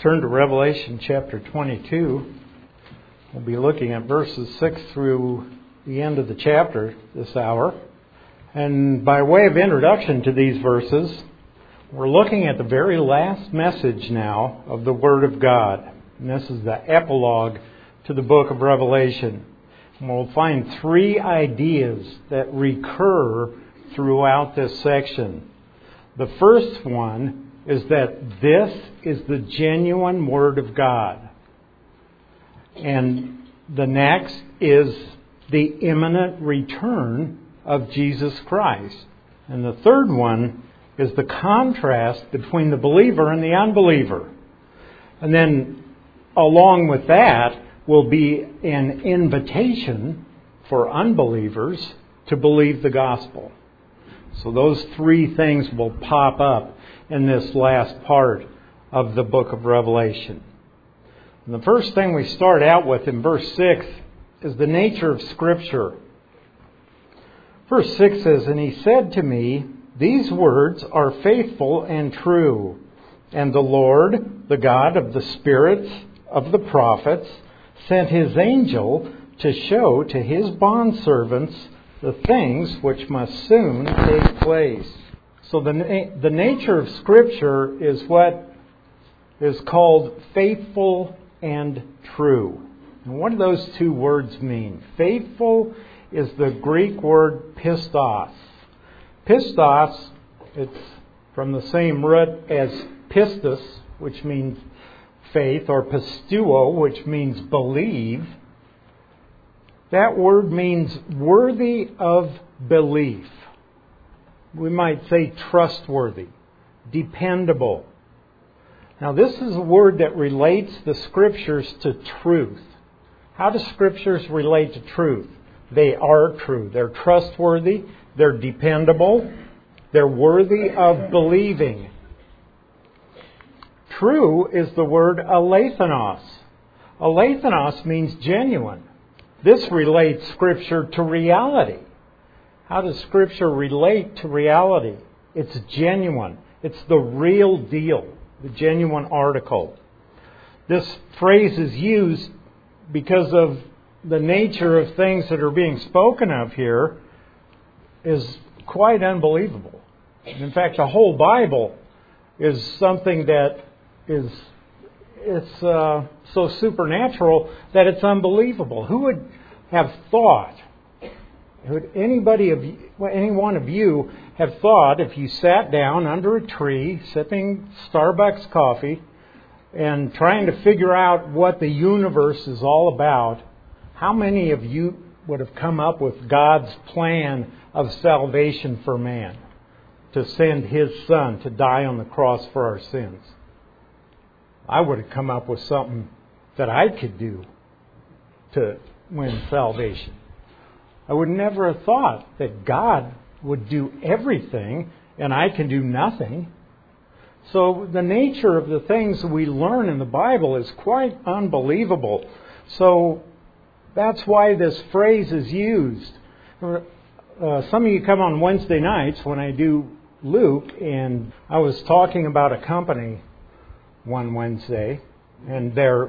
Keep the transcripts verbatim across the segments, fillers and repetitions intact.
Turn to Revelation chapter twenty-two. We'll be looking at verses six through the end of the chapter this hour. And by way of introduction to these verses, we're looking at the very last message now of the Word of God. And this is the epilogue to the book of Revelation. And we'll find three ideas that recur throughout this section. The first one is that this is the genuine Word of God. And the next is the imminent return of Jesus Christ. And the third one is the contrast between the believer and the unbeliever. And then along with that will be an invitation for unbelievers to believe the gospel. So those three things will pop up in this last part of the book of Revelation. And the first thing we start out with in verse six is the nature of Scripture. Verse six says, "And he said to me, these words are faithful and true. And the Lord, the God of the spirits of the prophets, sent his angel to show to his bondservants the things which must soon take place." So the, the nature of Scripture is what is called faithful and true. And what do those two words mean? Faithful is the Greek word pistos. Pistos, it's from the same root as pistis, which means faith, or pistuo, which means believe. That word means worthy of belief. We might say trustworthy, dependable. Now this is a word that relates the Scriptures to truth. How do Scriptures relate to truth? They are true. They're trustworthy. They're dependable. They're worthy of believing. True is the word alethanos. Alethanos means genuine. This relates Scripture to reality. How does Scripture relate to reality? It's genuine. It's the real deal, the genuine article. This phrase is used because of the nature of things that are being spoken of here is quite unbelievable. In fact, the whole Bible is something that is it's uh, so supernatural that it's unbelievable. Who would have thought? Would anybody of you, any one of you have thought if you sat down under a tree, sipping Starbucks coffee, and trying to figure out what the universe is all about, how many of you would have come up with God's plan of salvation for man? To send His Son to die on the cross for our sins. I would have come up with something that I could do to win salvation. I would never have thought that God would do everything and I can do nothing. So the nature of the things that we learn in the Bible is quite unbelievable. So that's why this phrase is used. Uh, some of you come on Wednesday nights when I do Luke, and I was talking about a company one Wednesday, and their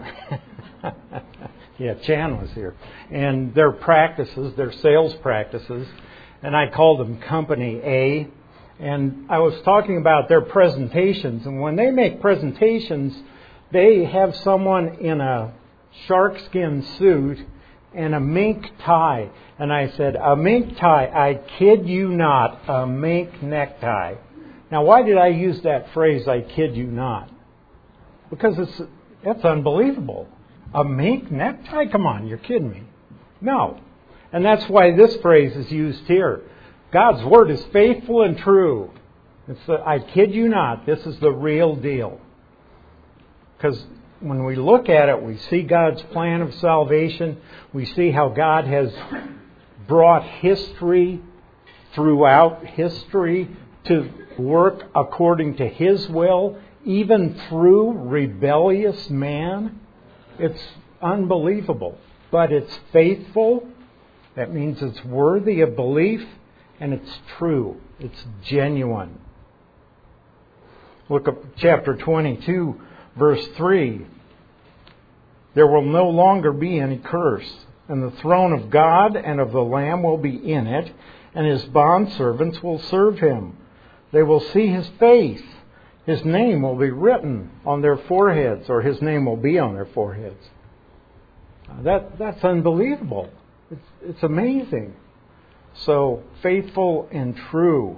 yeah, Chan was here, and their practices, their sales practices, and I called them Company A, and I was talking about their presentations, and when they make presentations, they have someone in a sharkskin suit and a mink tie. And I said, a mink tie, I kid you not, a mink necktie. Now, why did I use that phrase, I kid you not? Because it's that's unbelievable. A mink necktie? Come on, you're kidding me. No. And that's why this phrase is used here. God's Word is faithful and true. It's the, I kid you not, this is the real deal. Because when we look at it, we see God's plan of salvation. We see how God has brought history throughout history to work according to His will, even through rebellious man. It's unbelievable. But it's faithful. That means it's worthy of belief. And it's true. It's genuine. Look at chapter twenty-two, Verse three, there will no longer be any curse, and the throne of God and of the Lamb will be in it, and his bondservants will serve him. They will see his face. His name will be written on their foreheads, or his name will be on their foreheads. That, that's unbelievable. It's, it's amazing. So, faithful and true.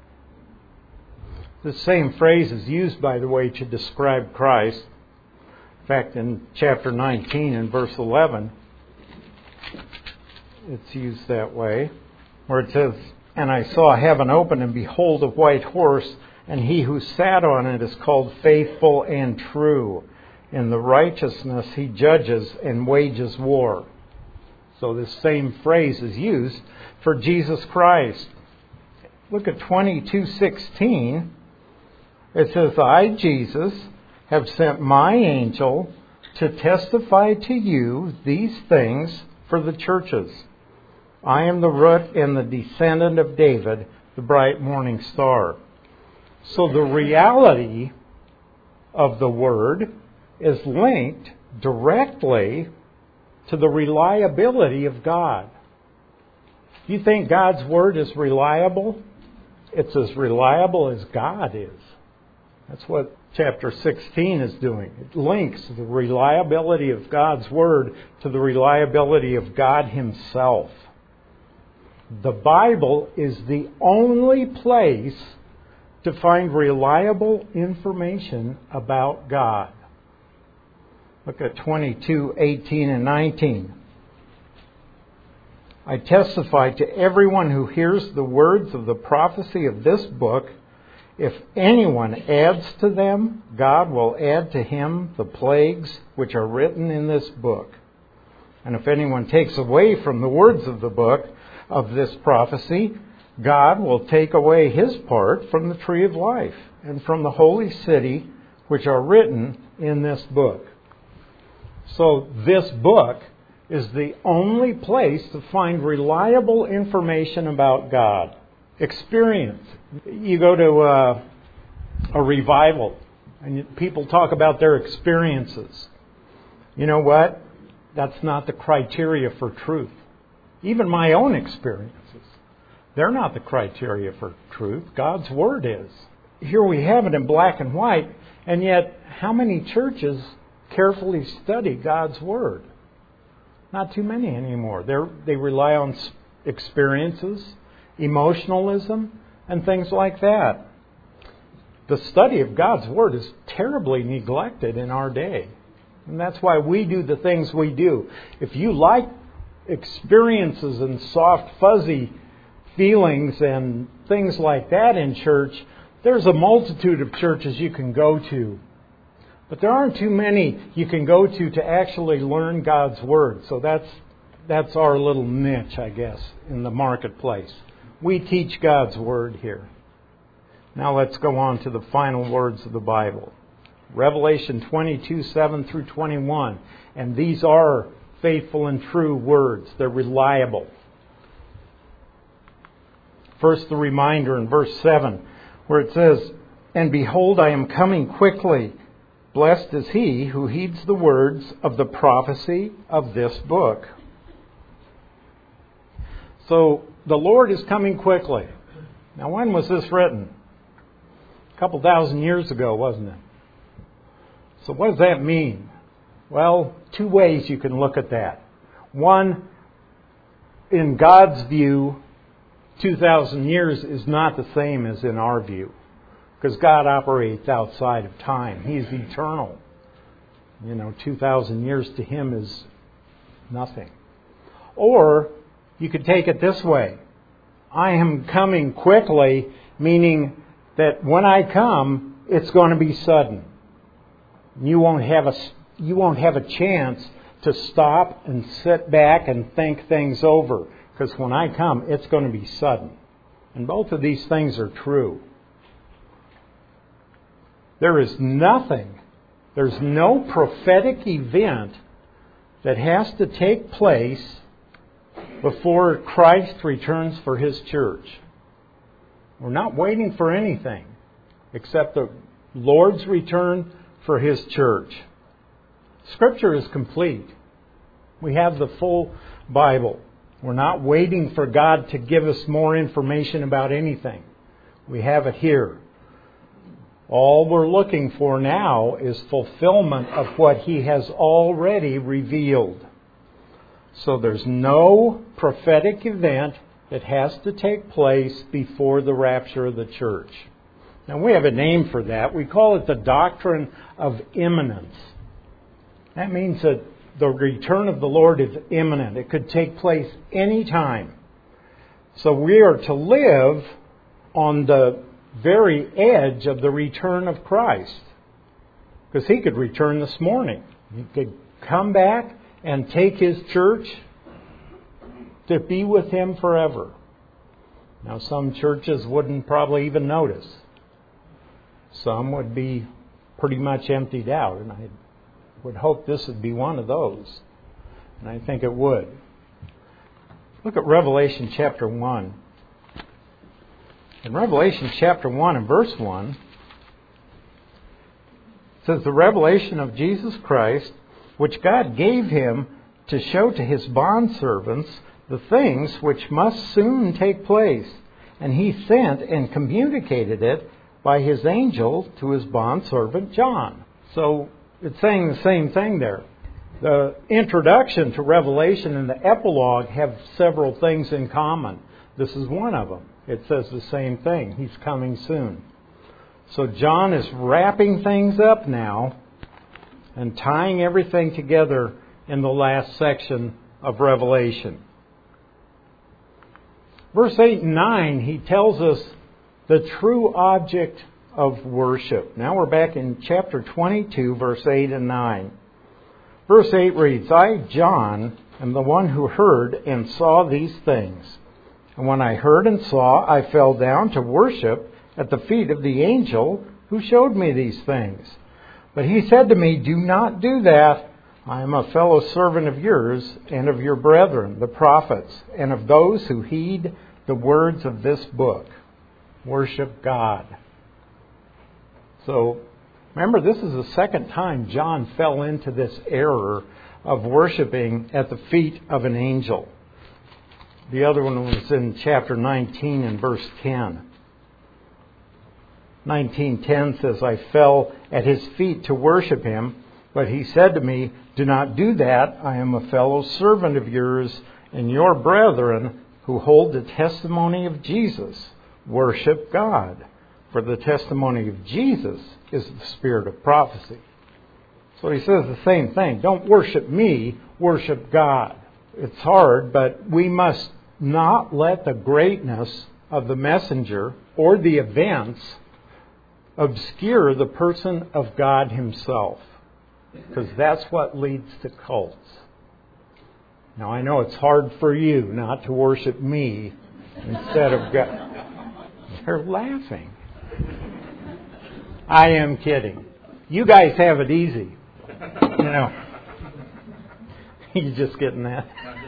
The same phrase is used, by the way, to describe Christ. In fact, in chapter nineteen and verse eleven, it's used that way, where it says, and I saw heaven open, and behold, a white horse, and he who sat on it is called Faithful and True. In the righteousness he judges and wages war. So this same phrase is used for Jesus Christ. Look at twenty-two sixteen. It says, I, Jesus, have sent my angel to testify to you these things for the churches. I am the root and the descendant of David, the bright morning star. So the reality of the Word is linked directly to the reliability of God. You think God's Word is reliable? It's as reliable as God is. That's what chapter sixteen is doing. It links the reliability of God's Word to the reliability of God Himself. The Bible is the only place to find reliable information about God. Look at twenty-two eighteen and nineteen. I testify to everyone who hears the words of the prophecy of this book, if anyone adds to them, God will add to him the plagues which are written in this book. And if anyone takes away from the words of the book of this prophecy, God will take away his part from the tree of life and from the holy city which are written in this book. So this book is the only place to find reliable information about God. Experience. You go to a, a revival and people talk about their experiences. You know what? That's not the criteria for truth. Even my own experiences, they're not the criteria for truth. God's Word is. Here we have it in black and white, and yet how many churches carefully study God's Word? Not too many anymore. They're, they rely on experiences, emotionalism, and things like that. The study of God's Word is terribly neglected in our day. And that's why we do the things we do. If you like experiences and soft, fuzzy feelings and things like that in church, there's a multitude of churches you can go to. But there aren't too many you can go to to actually learn God's Word. So that's that's our little niche, I guess, in the marketplace. We teach God's Word here. Now let's go on to the final words of the Bible. Revelation twenty-two, seven through twenty-one. And these are faithful and true words. They're reliable. First, the reminder in verse seven, where it says, and behold, I am coming quickly. Blessed is he who heeds the words of the prophecy of this book. So, the Lord is coming quickly. Now, when was this written? A couple thousand years ago, wasn't it? So, what does that mean? Well, two ways you can look at that. One, in God's view, two thousand years is not the same as in our view. Because God operates outside of time. He's eternal. You know, two thousand years to Him is nothing. Or, you could take it this way. I am coming quickly, meaning that when I come, it's going to be sudden. You won't have a, you won't have a chance to stop and sit back and think things over. Because when I come, it's going to be sudden. And both of these things are true. There is nothing, there's no prophetic event that has to take place before Christ returns for His church. We're not waiting for anything except the Lord's return for His church. Scripture is complete. We have the full Bible. We're not waiting for God to give us more information about anything. We have it here. All we're looking for now is fulfillment of what He has already revealed. So there's no prophetic event that has to take place before the rapture of the church. Now we have a name for that. We call it the doctrine of imminence. That means that the return of the Lord is imminent. It could take place any time. So we are to live on the very edge of the return of Christ. Because He could return this morning. He could come back and take His church to be with Him forever. Now some churches wouldn't probably even notice. Some would be pretty much emptied out, and I would hope this would be one of those. And I think it would. Look at Revelation chapter one. In Revelation chapter one and verse one, it says, "The revelation of Jesus Christ, which God gave Him to show to His bondservants the things which must soon take place. And He sent and communicated it by His angel to His bondservant John." So it's saying the same thing there. The introduction to Revelation and the epilogue have several things in common. This is one of them. It says the same thing. He's coming soon. So John is wrapping things up now and tying everything together in the last section of Revelation. Verse eight and nine, he tells us the true object of worship. Now we're back in chapter twenty-two, verse eight and nine. Verse eight reads, "I, John, am the one who heard and saw these things. And when I heard and saw, I fell down to worship at the feet of the angel who showed me these things. But he said to me, 'Do not do that. I am a fellow servant of yours and of your brethren, the prophets, and of those who heed the words of this book.'" Worship God. So, remember, this is the second time John fell into this error of worshiping at the feet of an angel. The other one was in chapter nineteen and verse ten. nineteen ten says, "I fell at His feet to worship Him, but He said to me, 'Do not do that. I am a fellow servant of yours and your brethren who hold the testimony of Jesus. Worship God. For the testimony of Jesus is the spirit of prophecy.'" So he says the same thing. Don't worship me, worship God. It's hard, but we must not let the greatness of the messenger or the events obscure the person of God Himself. Because that's what leads to cults. Now I know it's hard for you not to worship me instead of God. They're laughing. I am kidding. You guys have it easy. You know. You just getting that?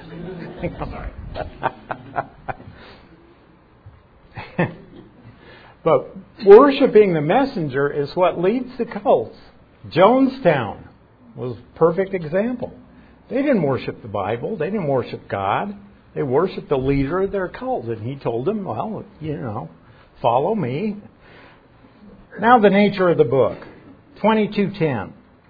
But worshiping the messenger is what leads to cults. Jonestown was a perfect example. They didn't worship the Bible. They didn't worship God. They worshiped the leader of their cult. And he told them, well, you know, follow me. Now the nature of the book. twenty-two ten.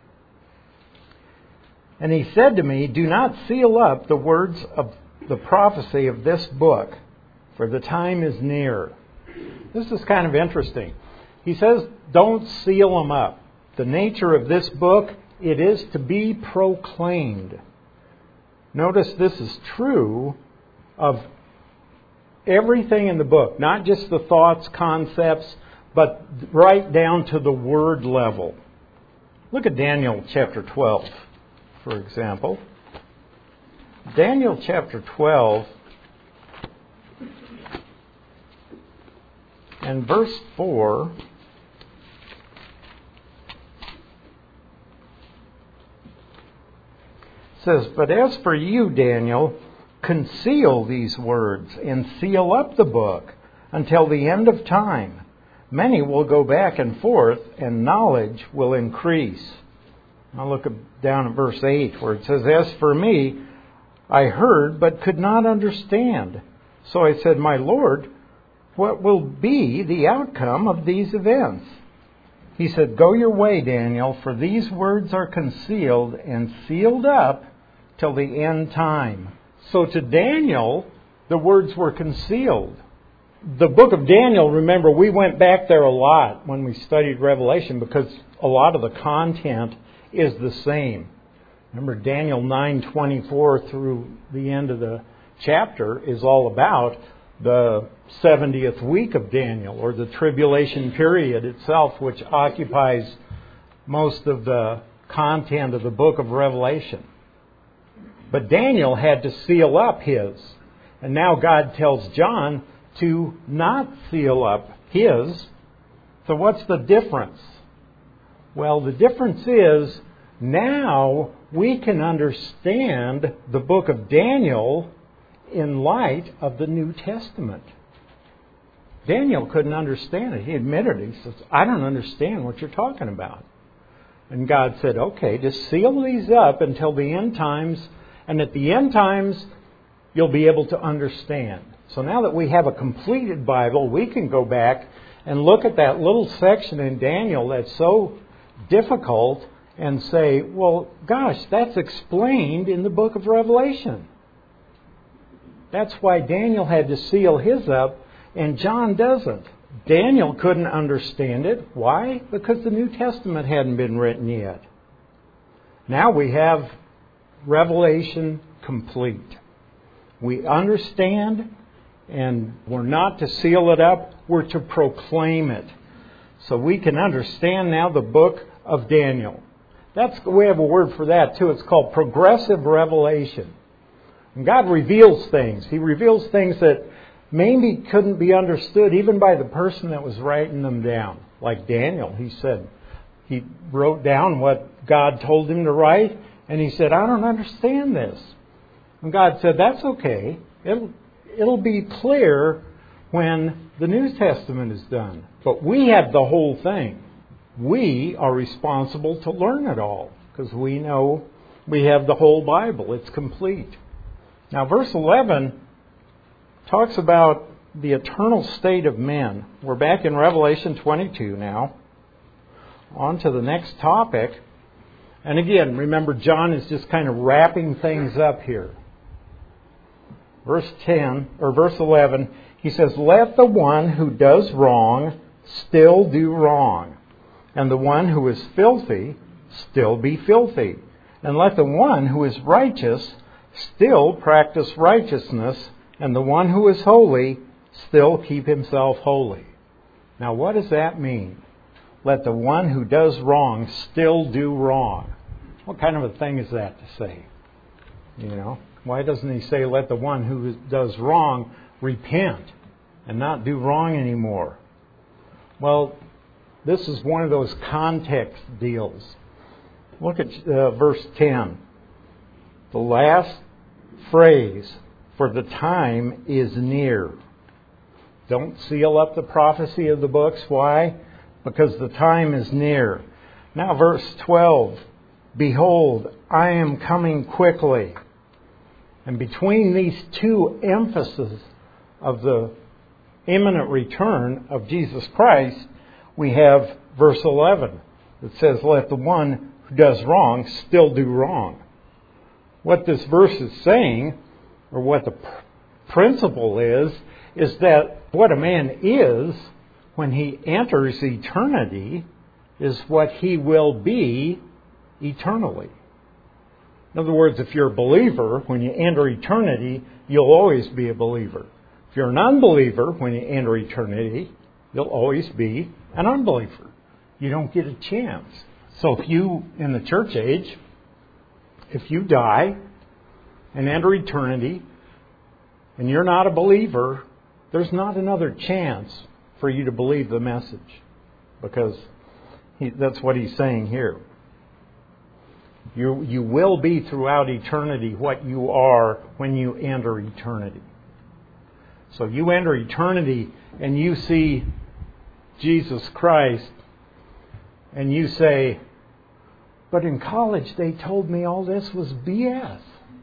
"And he said to me, 'Do not seal up the words of the prophecy of this book, for the time is near.'" This is kind of interesting. He says, don't seal them up. The nature of this book, it is to be proclaimed. Notice this is true of everything in the book, not just the thoughts, concepts, but right down to the word level. Look at Daniel chapter twelve, for example. Daniel chapter twelve and verse four says, "But as for you, Daniel, conceal these words and seal up the book until the end of time. Many will go back and forth, and knowledge will increase. Now look down at verse eight, where it says, As for me, I heard, but could not understand. So I said, My Lord, what will be the outcome of these events? He said, Go your way, Daniel, for these words are concealed and sealed up till the end time. So to Daniel, the words were concealed. The book of Daniel, remember, we went back there a lot when we studied Revelation because a lot of the content is the same. Remember, Daniel nine twenty-four through the end of the chapter is all about the seventieth week of Daniel, or the tribulation period itself, which occupies most of the content of the book of Revelation. But Daniel had to seal up his. And now God tells John to not seal up his. So what's the difference? Well, the difference is now we can understand the book of Daniel in light of the New Testament. Daniel couldn't understand it. He admitted it. He says, I don't understand what you're talking about. And God said, okay, just seal these up until the end times, and at the end times, you'll be able to understand. So now that we have a completed Bible, we can go back and look at that little section in Daniel that's so difficult and say, well, gosh, that's explained in the book of Revelation. That's why Daniel had to seal his up, and John doesn't. Daniel couldn't understand it. Why? Because the New Testament hadn't been written yet. Now we have Revelation complete. We understand, and we're not to seal it up, we're to proclaim it. So we can understand now the book of Daniel. That's, we have a word for that too. It's called progressive revelation. And God reveals things. He reveals things that maybe couldn't be understood even by the person that was writing them down. Like Daniel, he said, he wrote down what God told him to write, and he said, I don't understand this. And God said, that's okay. It'll, it'll be clear when the New Testament is done. But we have the whole thing. We are responsible to learn it all because we know we have the whole Bible. It's complete. Now, verse eleven talks about the eternal state of men. We're back in Revelation twenty-two now. On to the next topic. And again, remember, John is just kind of wrapping things up here. Verse ten, or verse eleven, he says, Let the one who does wrong still do wrong, and the one who is filthy still be filthy. And let the one who is righteous still practice righteousness, and the one who is holy still keep himself holy. Now, what does that mean? Let the one who does wrong still do wrong. What kind of a thing is that to say? You know, why doesn't he say, let the one who does wrong repent and not do wrong anymore? Well, this is one of those context deals. Look at uh, verse ten. The last phrase, for the time is near. Don't seal up the prophecy of the books. Why? Because the time is near. Now verse twelve. Behold, I am coming quickly. And between these two emphases of the imminent return of Jesus Christ, we have verse eleven that says, let the one who does wrong still do wrong. What this verse is saying, or what the pr- principle is, is that what a man is when he enters eternity is what he will be eternally. In other words, if you're a believer, when you enter eternity, you'll always be a believer. If you're an unbeliever, when you enter eternity, you'll always be an unbeliever. You don't get a chance. So if you, in the church age, if you die and enter eternity and you're not a believer, there's not another chance for you to believe the message, because he, that's what he's saying here. You, you will be throughout eternity what you are when you enter eternity. So you enter eternity and you see Jesus Christ, and you say, but in college they told me all this was B S.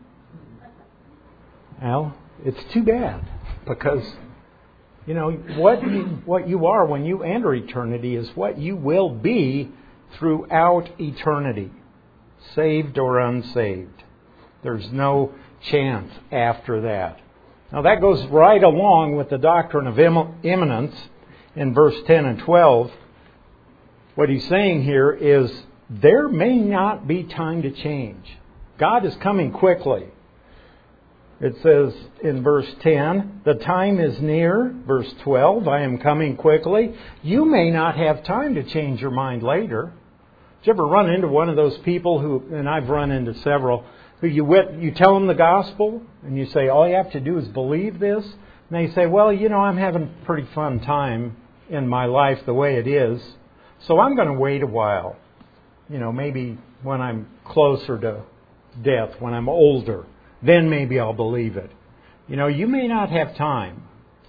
Well, it's too bad, because you know what you, what you are when you enter eternity is what you will be throughout eternity, saved or unsaved. There's no chance after that. Now that goes right along with the doctrine of imminence in verse ten and twelve. What he's saying here is there may not be time to change. God is coming quickly. It says in verse ten, the time is near. Verse twelve, I am coming quickly. You may not have time to change your mind later. Did you ever run into one of those people who, and I've run into several, who you wit, you tell them the gospel and you say, all you have to do is believe this. And they say, well, you know, I'm having a pretty fun time in my life the way it is, so I'm going to wait a while. You know, maybe when I'm closer to death, when I'm older, then maybe I'll believe it. You know, you may not have time.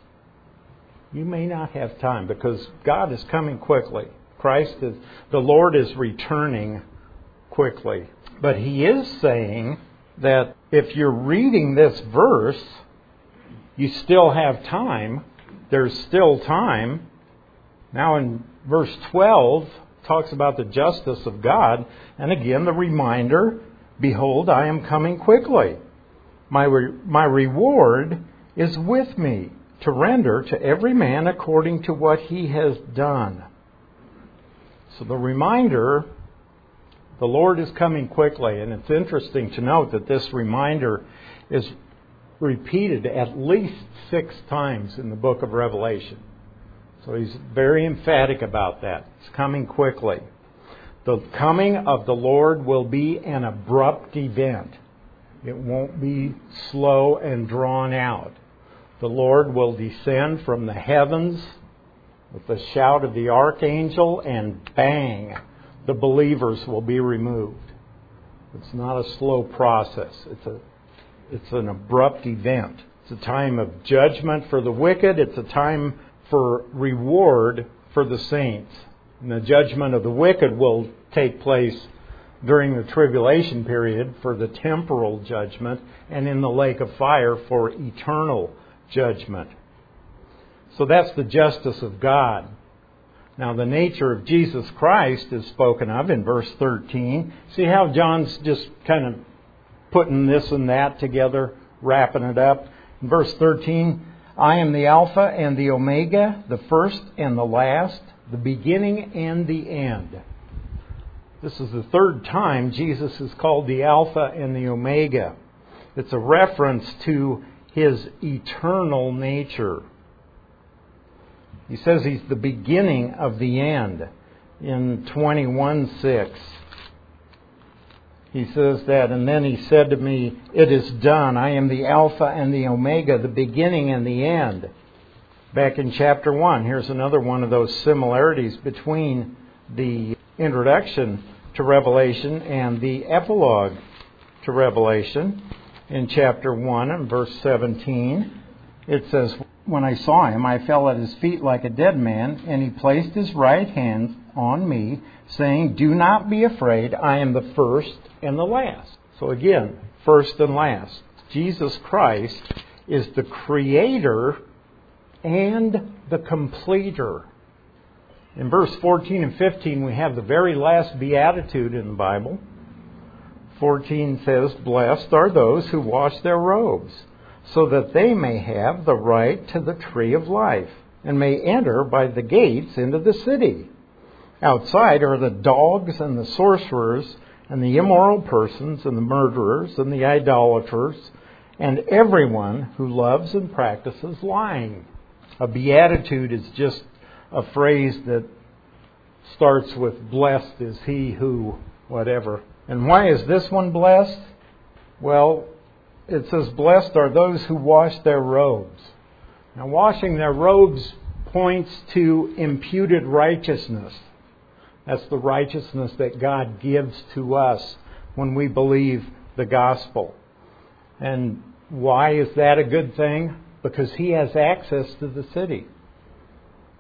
You may not have time because God is coming quickly. Christ is, the Lord is returning quickly. But He is saying that if you're reading this verse, you still have time. There's still time. Now in verse twelve, talks about the justice of God. And again, the reminder, behold, I am coming quickly. My, re- my reward is with me to render to every man according to what he has done. So the reminder, the Lord is coming quickly. And it's interesting to note that this reminder is repeated at least six times in the book of Revelation. So he's very emphatic about that. It's coming quickly. The coming of the Lord will be an abrupt event. It won't be slow and drawn out. The Lord will descend from the heavens with the shout of the archangel, and bang, the believers will be removed. It's not a slow process. It's a, it's an abrupt event. It's a time of judgment for the wicked. It's a time for reward for the saints. And the judgment of the wicked will take place during the tribulation period for the temporal judgment, and in the lake of fire for eternal judgment. So that's the justice of God. Now the nature of Jesus Christ is spoken of in verse thirteen. See how John's just kind of putting this and that together, wrapping it up. In verse thirteen, I am the Alpha and the Omega, the first and the last, the beginning and the end. This is the third time Jesus is called the Alpha and the Omega. It's a reference to His eternal nature. He says He's the beginning of the end in twenty-one six. He says that, and then He said to me, it is done. I am the Alpha and the Omega, the beginning and the end. Back in chapter one, here's another one of those similarities between the introduction to Revelation and the epilogue to Revelation. In chapter one and verse seventeen, it says, when I saw Him, I fell at His feet like a dead man, and He placed His right hand on me, saying, do not be afraid, I am the first and the last. So again, first and last. Jesus Christ is the creator and the completer. In verse fourteen and fifteen, we have the very last beatitude in the Bible. fourteen says, blessed are those who wash their robes, so that they may have the right to the tree of life, and may enter by the gates into the city. Outside are the dogs and the sorcerers, and the immoral persons, and the murderers, and the idolaters, and everyone who loves and practices lying. A beatitude is just a phrase that starts with blessed is he who, whatever. And why is this one blessed? Well, it says, blessed are those who wash their robes. Now, washing their robes points to imputed righteousness. That's the righteousness that God gives to us when we believe the gospel. And why is that a good thing? Because He has access to the city.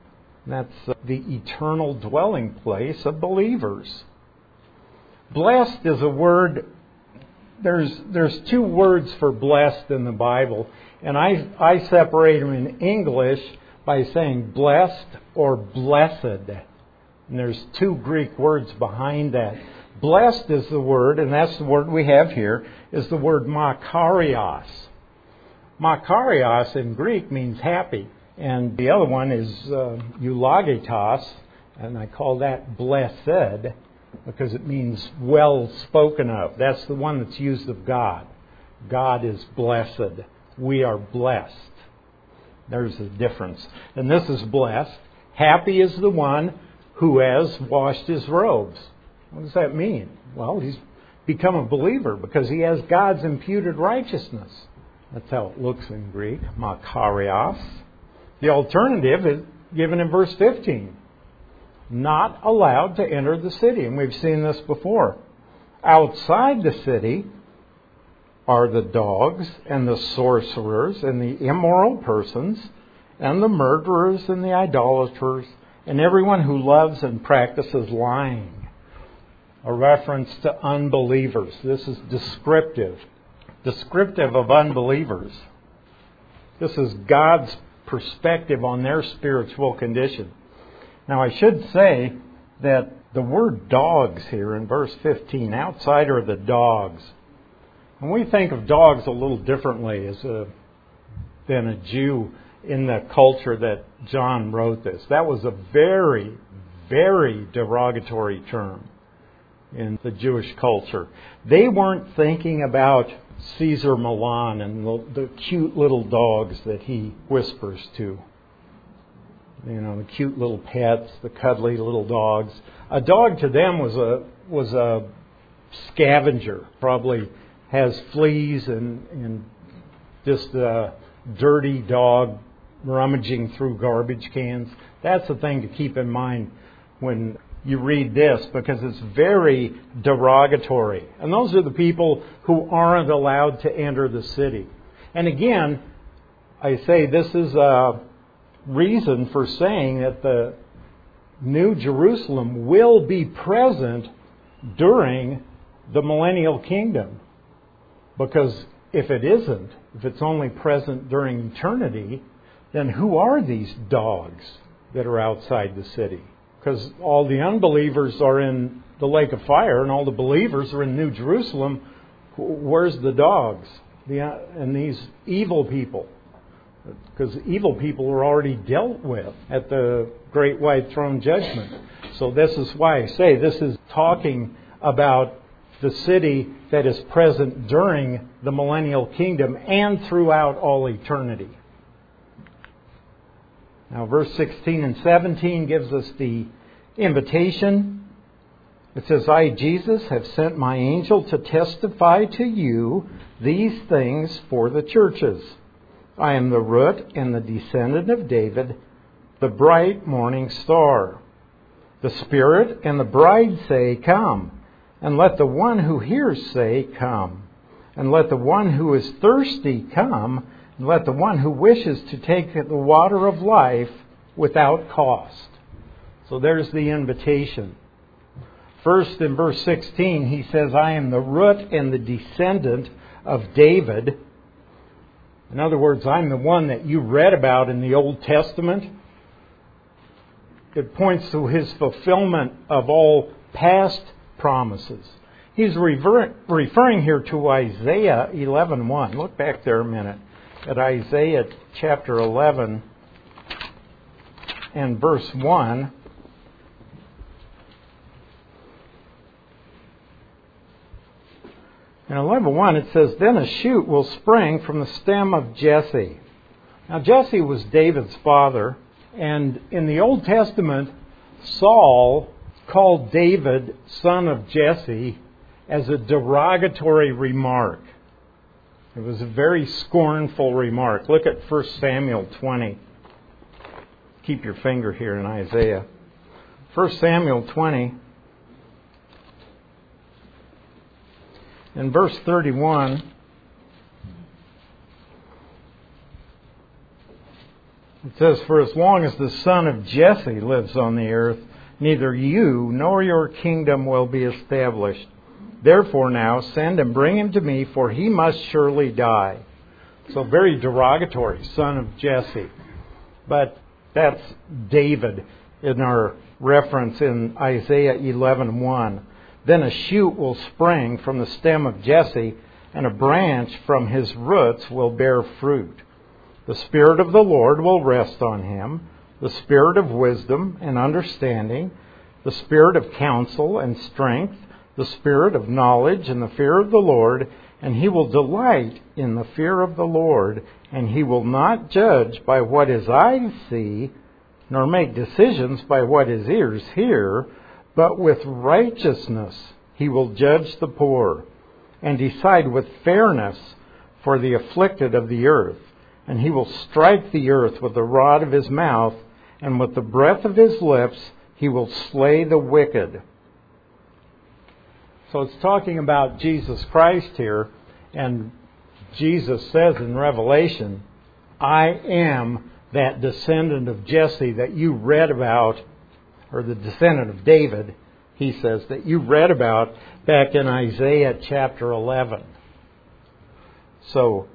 That's uh, the eternal dwelling place of believers. Blessed is a word, there's there's two words for blessed in the Bible, and I, I separate them in English by saying blessed or blessed. And there's two Greek words behind that. Blessed is the word, and that's the word we have here, is the word makarios. Makarios in Greek means happy. And the other one is uh, eulogitos, and I call that blessed because it means well spoken of. That's the one that's used of God. God is blessed. We are blessed. There's the difference. And this is blessed. Happy is the one who has washed his robes. What does that mean? Well, he's become a believer because he has God's imputed righteousness. That's how it looks in Greek, makarios. The alternative is given in verse fifteen. Not allowed to enter the city. And we've seen this before. Outside the city are the dogs and the sorcerers and the immoral persons and the murderers and the idolaters and everyone who loves and practices lying. A reference to unbelievers. This is descriptive. Descriptive of unbelievers. This is God's perspective on their spiritual condition. Now, I should say that the word dogs here in verse fifteen, outside are the dogs. And we think of dogs a little differently as a, than a Jew in the culture that John wrote this. That was a very, very derogatory term in the Jewish culture. They weren't thinking about Caesar Milan and the, the cute little dogs that he whispers to. You know, the cute little pets, the cuddly little dogs. A dog to them was a was a scavenger. Probably has fleas and, and just a dirty dog rummaging through garbage cans. That's the thing to keep in mind when you read this, because it's very derogatory. And those are the people who aren't allowed to enter the city. And again, I say this is a reason for saying that the New Jerusalem will be present during the millennial kingdom. Because if it isn't, if it's only present during eternity, then who are these dogs that are outside the city? Because all the unbelievers are in the lake of fire and all the believers are in New Jerusalem. Where's the dogs? The, and these evil people. Because evil people are already dealt with at the great white throne judgment. So this is why I say this is talking about the city that is present during the millennial kingdom and throughout all eternity. Now verse sixteen and seventeen gives us the invitation. It says, I, Jesus, have sent my angel to testify to you these things for the churches. I am the root and the descendant of David, the bright morning star. The Spirit and the bride say, come. And let the one who hears say, come. And let the one who is thirsty come. And let the one who wishes to take the water of life without cost. So there's the invitation. First, in verse sixteen, he says, I am the root and the descendant of David. In other words, I'm the one that you read about in the Old Testament. It points to his fulfillment of all past promises. He's rever- referring here to Isaiah eleven one. Look back there a minute at Isaiah chapter eleven and verse one. In eleven one it says, then a shoot will spring from the stem of Jesse. Now Jesse was David's father, and in the Old Testament, Saul called David son of Jesse as a derogatory remark. It was a very scornful remark. Look at First Samuel twenty. Keep your finger here in Isaiah. First Samuel twenty. In verse thirty-one, it It says, "For as long as the son of Jesse lives on the earth, neither you nor your kingdom will be established. Therefore now send and bring him to me, for he must surely die." So very derogatory, son of Jesse. But that's David in our reference in Isaiah eleven one. "Then a shoot will spring from the stem of Jesse, and a branch from his roots will bear fruit. The Spirit of the Lord will rest on him, the Spirit of wisdom and understanding, the Spirit of counsel and strength, the Spirit of knowledge and the fear of the Lord, and he will delight in the fear of the Lord, and he will not judge by what his eyes see, nor make decisions by what his ears hear, but with righteousness he will judge the poor, and decide with fairness for the afflicted of the earth. And he will strike the earth with the rod of his mouth, and with the breath of his lips he will slay the wicked." So it's talking about Jesus Christ here, and Jesus says in Revelation, "I am that descendant of Jesse that you read about," or the descendant of David, he says, that you read about back in Isaiah chapter eleven. So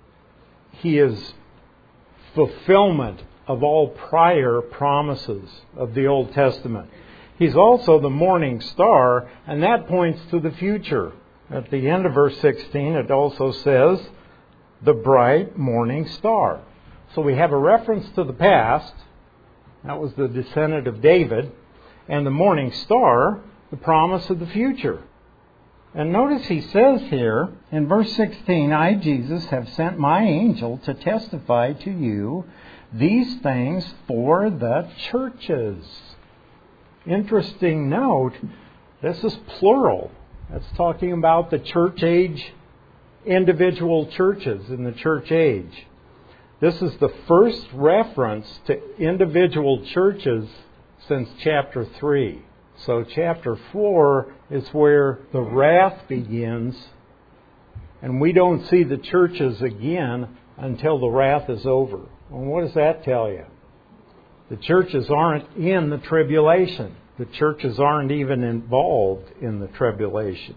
he is fulfillment of all prior promises of the Old Testament. He's also the morning star, and that points to the future. At the end of verse sixteen, it also says, "the bright morning star." So we have a reference to the past. That was the descendant of David. And the morning star, the promise of the future. And notice he says here in verse sixteen, "I, Jesus, have sent my angel to testify to you these things for the churches." Interesting note, this is plural. That's talking about the church age, individual churches in the church age. This is the first reference to individual churches since chapter three. So chapter four is where the wrath begins, and we don't see the churches again until the wrath is over. Well, what does that tell you? The churches aren't in the tribulation. The churches aren't even involved in the tribulation.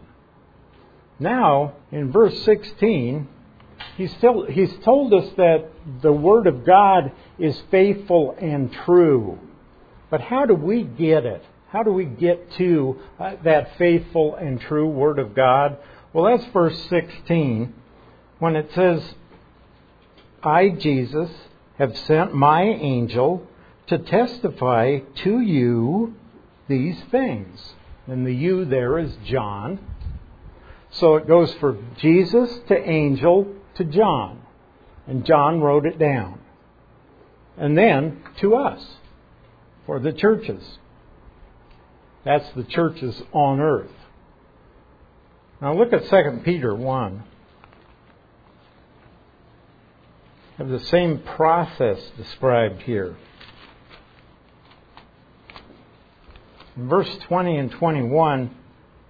Now, in verse sixteen, he's, still, he's told us that the Word of God is faithful and true. But how do we get it? How do we get to uh, that faithful and true Word of God? Well, that's verse sixteen, when it says, "I, Jesus, have sent my angel to testify to you these things." And the "you" there is John. So it goes from Jesus to angel to John. And John wrote it down. And then to us, for the churches. That's the churches on earth. Now look at Second Peter one. Have the same process described here. In verse twenty and twenty-one, it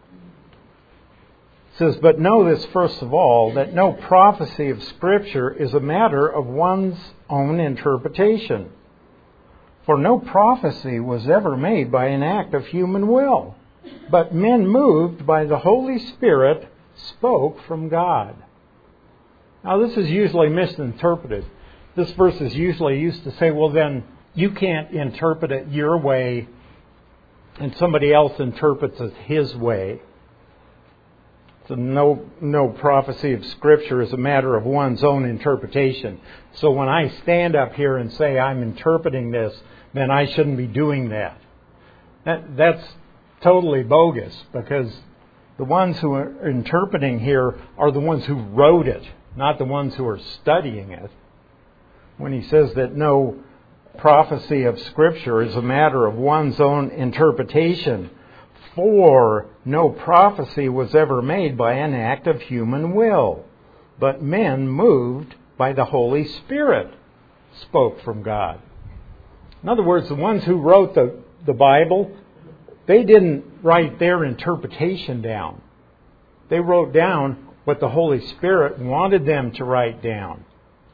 says, "But know this first of all, that no prophecy of Scripture is a matter of one's own interpretation. For no prophecy was ever made by an act of human will, but men moved by the Holy Spirit spoke from God." Now this is usually misinterpreted. This verse is usually used to say, well then, you can't interpret it your way, and somebody else interprets it his way. So no, no prophecy of Scripture is a matter of one's own interpretation. So when I stand up here and say I'm interpreting this, then I shouldn't be doing that. that that's totally bogus, because the ones who are interpreting here are the ones who wrote it, not the ones who are studying it. When he says that no prophecy of Scripture is a matter of one's own interpretation, for no prophecy was ever made by an act of human will, but men moved by the Holy Spirit spoke from God. In other words, the ones who wrote the, the Bible, they didn't write their interpretation down. They wrote down what the Holy Spirit wanted them to write down.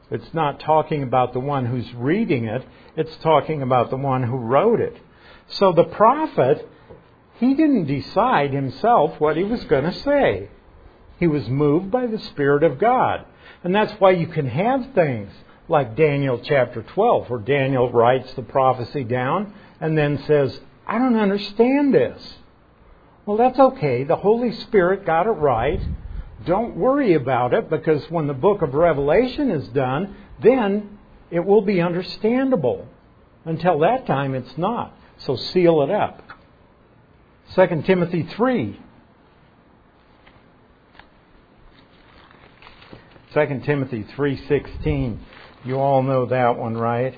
It's not talking about the one who's reading it. It's talking about the one who wrote it. So the prophet, he didn't decide himself what he was going to say. He was moved by the Spirit of God. And that's why you can have things like Daniel chapter twelve, where Daniel writes the prophecy down and then says, I don't understand this. Well, that's okay. The Holy Spirit got it right. Don't worry about it, because when the book of Revelation is done, then it will be understandable. Until that time, it's not. So seal it up. Second Timothy three. Second Timothy three sixteen. You all know that one, right?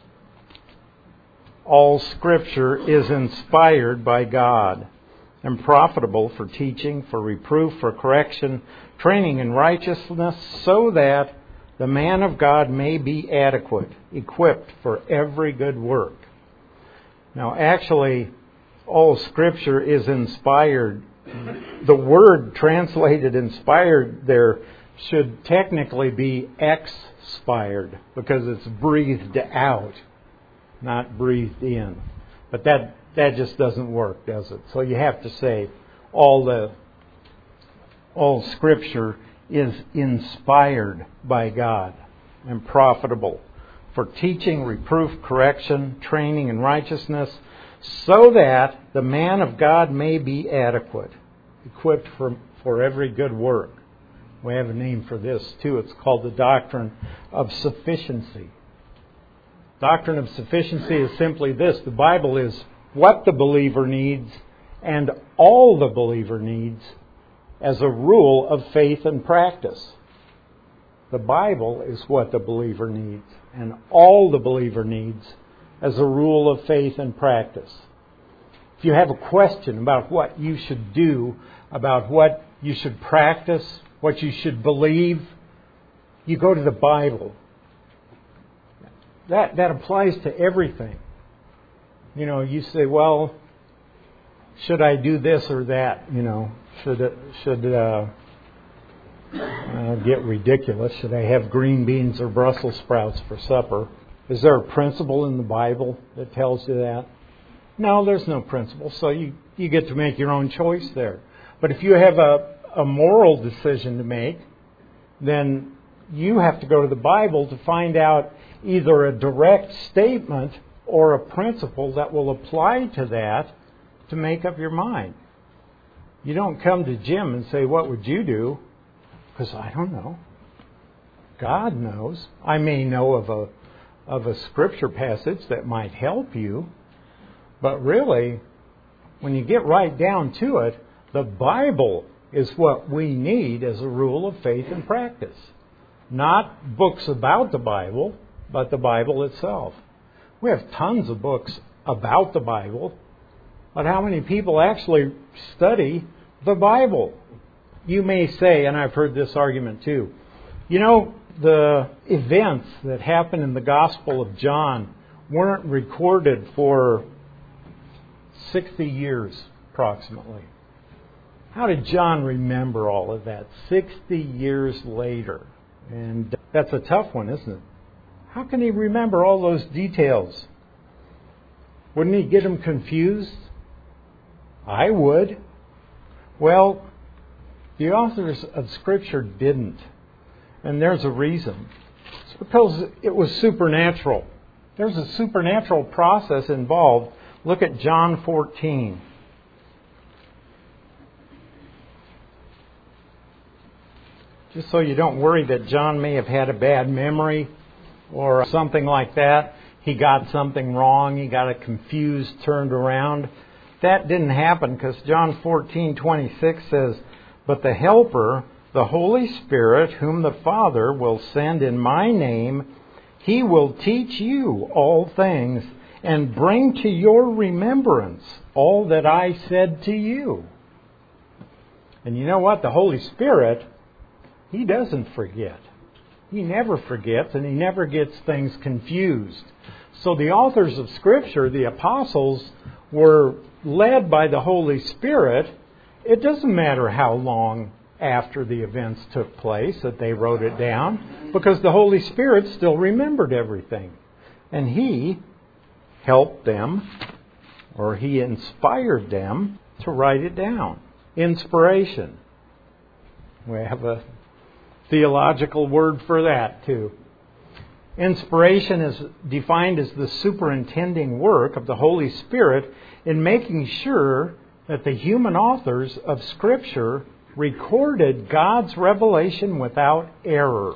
All Scripture is inspired by God and profitable for teaching, for reproof, for correction, training in righteousness, so that the man of God may be adequate, equipped for every good work. Now, actually, all Scripture is inspired. The word translated inspired there should technically be expired, because it's breathed out, not breathed in. But that that just doesn't work, does it? So you have to say all the all Scripture is inspired by God and profitable for teaching, reproof, correction, training in righteousness, so that the man of God may be adequate, equipped for, for every good work. We have a name for this too. It's called the doctrine of sufficiency. Doctrine of sufficiency is simply this. The Bible is what the believer needs and all the believer needs as a rule of faith and practice. The Bible is what the believer needs and all the believer needs as a rule of faith and practice. If you have a question about what you should do, about what you should practice, what you should believe, you go to the Bible. That that applies to everything. You know, you say, well, should I do this or that? You know, should it, should uh, uh, get ridiculous? Should I have green beans or Brussels sprouts for supper? Is there a principle in the Bible that tells you that? No, there's no principle. So you, you get to make your own choice there. But if you have a, a moral decision to make, then you have to go to the Bible to find out either a direct statement or a principle that will apply to that to make up your mind. You don't come to Jim and say, what would you do? Because I don't know. God knows. I may know of a of a scripture passage that might help you, but really, when you get right down to it, the Bible is what we need as a rule of faith and practice. Not books about the Bible, but the Bible itself. We have tons of books about the Bible, but how many people actually study the Bible? You may say, and I've heard this argument too, you know, the events that happened in the Gospel of John weren't recorded for sixty years approximately. How did John remember all of that sixty years later? And that's a tough one, isn't it? How can he remember all those details? Wouldn't he get them confused? I would. Well, the authors of Scripture didn't. And there's a reason. It's because it was supernatural. There's a supernatural process involved. Look at John fourteen. Just so you don't worry that John may have had a bad memory or something like that. He got something wrong. He got it confused, turned around. That didn't happen, because John fourteen twenty-six says, "But the Helper, the Holy Spirit, whom the Father will send in my name, He will teach you all things and bring to your remembrance all that I said to you." And you know what? The Holy Spirit, He doesn't forget. He never forgets, and He never gets things confused. So the authors of Scripture, the apostles, were led by the Holy Spirit. It doesn't matter how long after the events took place that they wrote it down, because the Holy Spirit still remembered everything. And He helped them, or He inspired them to write it down. Inspiration. We have a theological word for that too. Inspiration is defined as the superintending work of the Holy Spirit in making sure that the human authors of Scripture recorded God's revelation without error.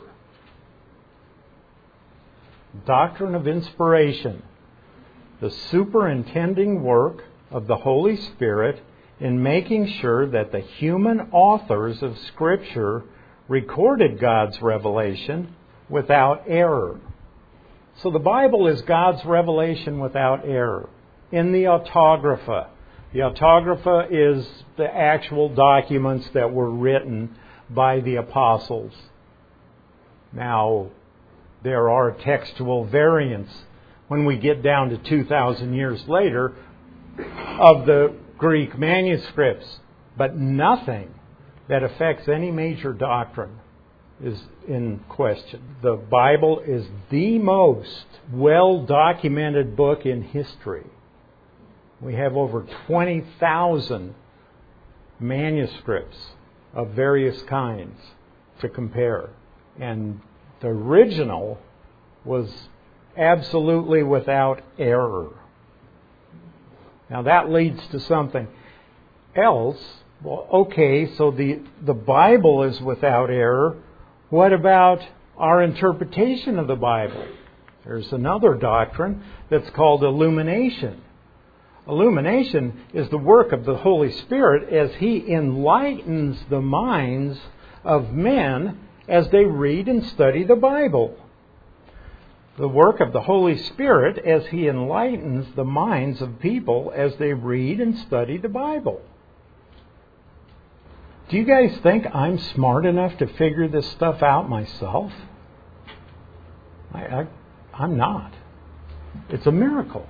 Doctrine of inspiration. The superintending work of the Holy Spirit in making sure that the human authors of Scripture recorded God's revelation without error. So the Bible is God's revelation without error. In the Autographa. The Autographa is the actual documents that were written by the apostles. Now, there are textual variants when we get down to two thousand years later of the Greek manuscripts, but nothing that affects any major doctrine is in question. The Bible is the most well-documented book in history. We have over twenty thousand manuscripts of various kinds to compare. And the original was absolutely without error. Now that leads to something else. Well, okay, so the, the Bible is without error. What about our interpretation of the Bible? There's another doctrine that's called illumination. Illumination is the work of the Holy Spirit as He enlightens the minds of men as they read and study the Bible. The work of the Holy Spirit as He enlightens the minds of people as they read and study the Bible. Do you guys think I'm smart enough to figure this stuff out myself? I, I, I'm not. It's a miracle.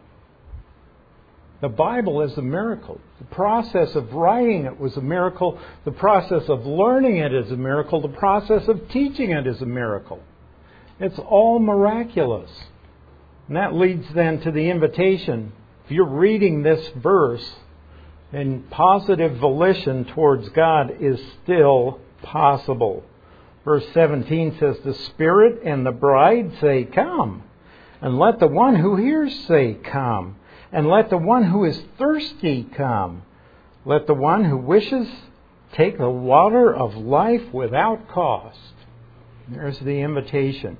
The Bible is a miracle. The process of writing it was a miracle. The process of learning it is a miracle. The process of teaching it is a miracle. It's all miraculous. And that leads then to the invitation. If you're reading this verse, then positive volition towards God is still possible. Verse seventeen says, "The Spirit and the bride say, 'Come.' And let the one who hears say, 'Come.' And let the one who is thirsty come. Let the one who wishes take the water of life without cost." There's the invitation.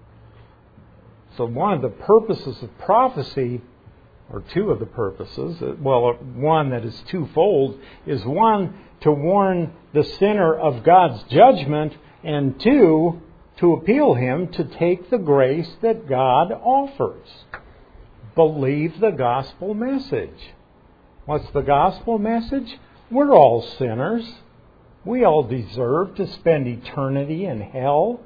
So one of the purposes of prophecy, or two of the purposes, well, one that is twofold, is one, to warn the sinner of God's judgment, and two, to appeal him to take the grace that God offers. Believe the gospel message. What's the gospel message? We're all sinners. We all deserve to spend eternity in hell.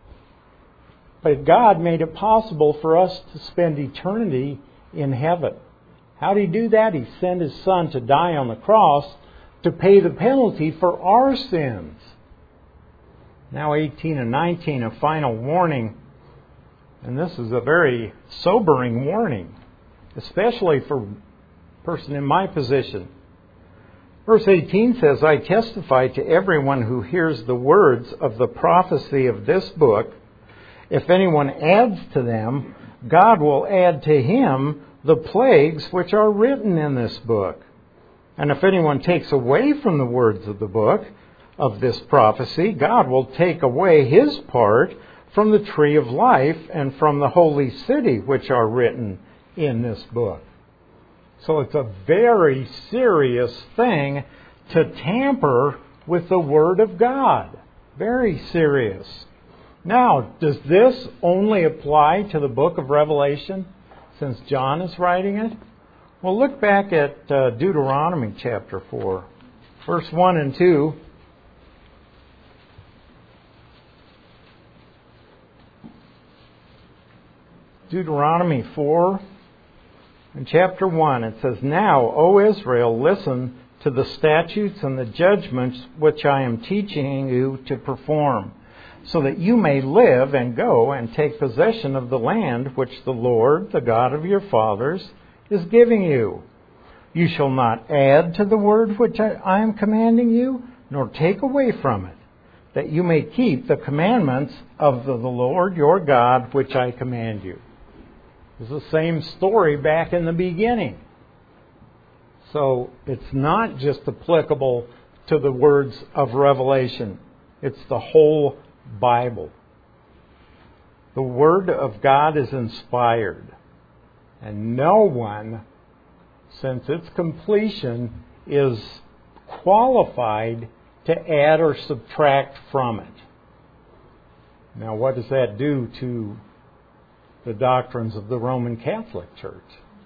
But God made it possible for us to spend eternity in heaven. How did He do that? He sent His Son to die on the cross to pay the penalty for our sins. Now eighteen and nineteen, a final warning. And this is a very sobering warning, especially for a person in my position. Verse eighteen says, "I testify to everyone who hears the words of the prophecy of this book. If anyone adds to them, God will add to him the plagues which are written in this book. And if anyone takes away from the words of the book of this prophecy, God will take away his part from the tree of life and from the holy city which are written in this book." So it's a very serious thing to tamper with the Word of God. Very serious. Now, does this only apply to the book of Revelation, since John is writing it? Well, look back at uh, Deuteronomy chapter four, verse one and two. Deuteronomy four and chapter one, it says, "Now, O Israel, listen to the statutes and the judgments which I am teaching you to perform, so that you may live and go and take possession of the land which the Lord, the God of your fathers, is giving you. You shall not add to the word which I, I am commanding you, nor take away from it, that you may keep the commandments of the, the Lord your God which I command you. It's the same story back in the beginning. So it's not just applicable to the words of Revelation. It's the whole Bible. The Word of God is inspired. And no one, since its completion, is qualified to add or subtract from it. Now, what does that do to the doctrines of the Roman Catholic Church?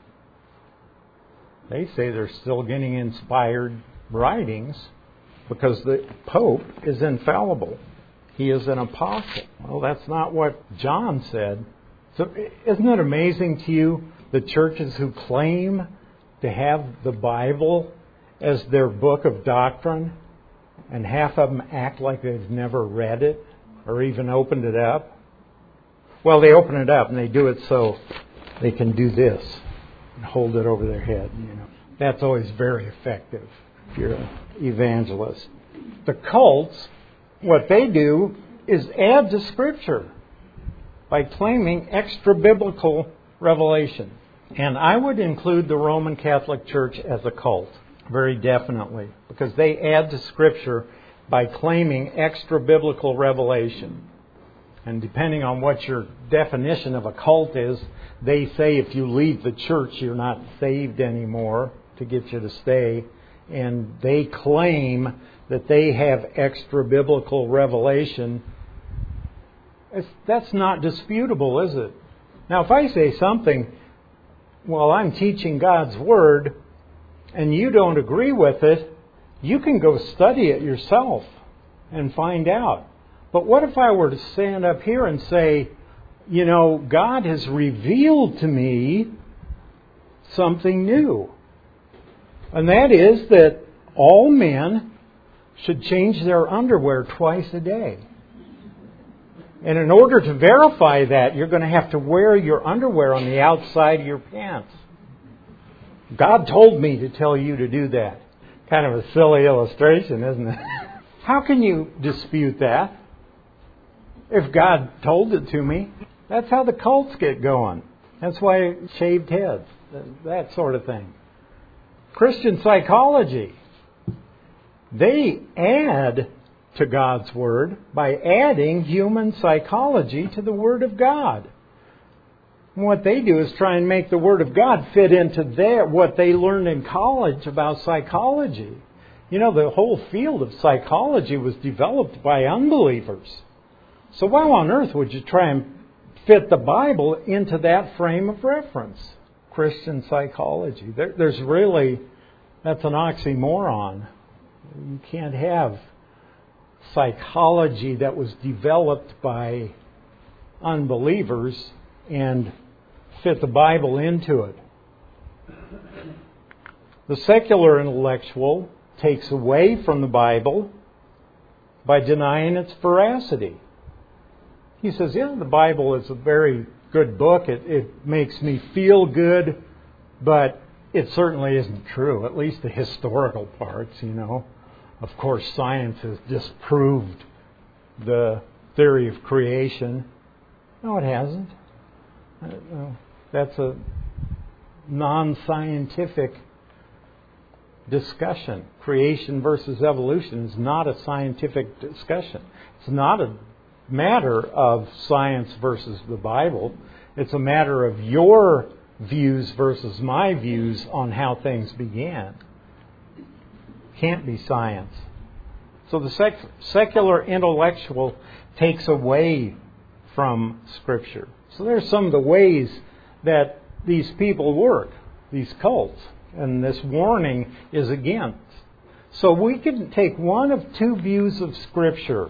They say they're still getting inspired writings because the Pope is infallible. He is an apostle. Well, that's not what John said. So isn't it amazing to you the churches who claim to have the Bible as their book of doctrine, and half of them act like they've never read it or even opened it up? Well, they open it up and they do it so they can do this and hold it over their head. You know, that's always very effective if you're an evangelist. The cults, what they do is add to Scripture by claiming extra-biblical revelation. And I would include the Roman Catholic Church as a cult, very definitely, because they add to Scripture by claiming extra-biblical revelation. And depending on what your definition of a cult is, they say if you leave the church, you're not saved anymore, to get you to stay. And they claim that they have extra-biblical revelation. It's, that's not disputable, is it? Now, if I say something, well, I'm teaching God's Word, and you don't agree with it, you can go study it yourself and find out. But what if I were to stand up here and say, you know, God has revealed to me something new. And that is that all men should change their underwear twice a day. And in order to verify that, you're going to have to wear your underwear on the outside of your pants. God told me to tell you to do that. Kind of a silly illustration, isn't it? How can you dispute that? If God told it to me. That's how the cults get going. That's why shaved heads, that sort of thing. Christian psychology. They add to God's Word by adding human psychology to the Word of God. And what they do is try and make the Word of God fit into their what they learned in college about psychology. You know, the whole field of psychology was developed by unbelievers. So why on earth would you try and fit the Bible into that frame of reference? Christian psychology. There, there's really, that's an oxymoron. You can't have psychology that was developed by unbelievers and fit the Bible into it. The secular intellectual takes away from the Bible by denying its veracity. He says, yeah, the Bible is a very good book. It, it makes me feel good, but it certainly isn't true, at least the historical parts, you know. Of course, science has disproved the theory of creation. No, it hasn't. That's a non-scientific discussion. Creation versus evolution is not a scientific discussion. It's not a matter of science versus the Bible. It's a matter of your views versus my views on how things began. Can't be science. So the sec- secular intellectual takes away from Scripture. So there's some of the ways that these people work, these cults, and this warning is against. So we can take one of two views of Scripture.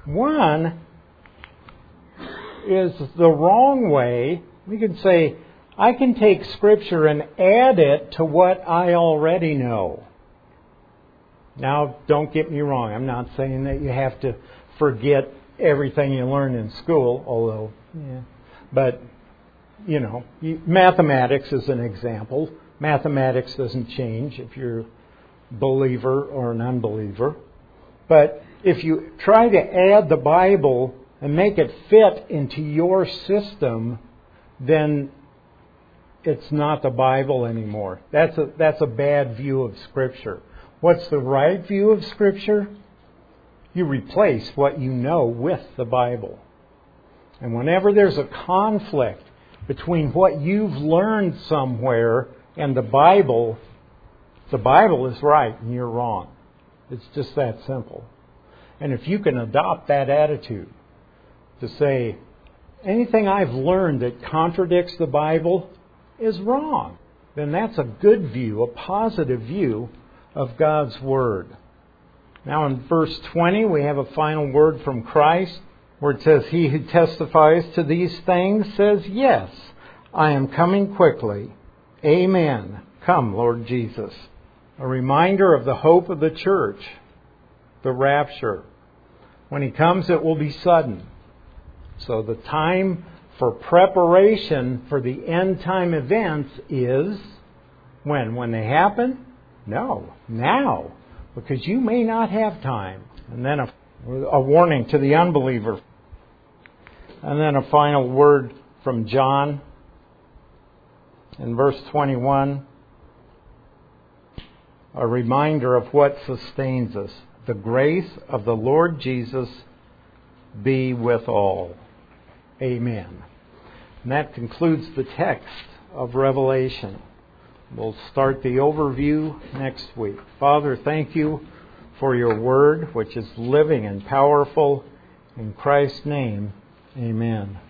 One is the wrong way. We can say, I can take Scripture and add it to what I already know. Now, don't get me wrong. I'm not saying that you have to forget everything you learn in school, although, yeah. But, you know, mathematics is an example. Mathematics doesn't change if you're a believer or an unbeliever. But if you try to add the Bible and make it fit into your system, then it's not the Bible anymore. That's a, that's a bad view of Scripture. What's the right view of Scripture? You replace what you know with the Bible. And whenever there's a conflict between what you've learned somewhere and the Bible, the Bible is right and you're wrong. It's just that simple. And if you can adopt that attitude to say, anything I've learned that contradicts the Bible is wrong, then that's a good view, a positive view of God's Word. Now in verse twenty, we have a final word from Christ, where it says, He who testifies to these things says, Yes, I am coming quickly. Amen. Come, Lord Jesus. A reminder of the hope of the church, the rapture. When He comes, it will be sudden. So the time for preparation for the end time events is when? When they happen? No, now. Because you may not have time. And then a, a warning to the unbeliever. And then a final word from John in verse twenty-one. A reminder of what sustains us. The grace of the Lord Jesus be with all. Amen. And that concludes the text of Revelation. We'll start the overview next week. Father, thank you for your word, which is living and powerful. In Christ's name, amen.